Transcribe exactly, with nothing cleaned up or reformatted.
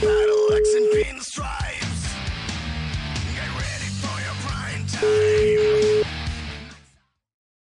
Battle axe and pinstripes. Get ready for your prime time.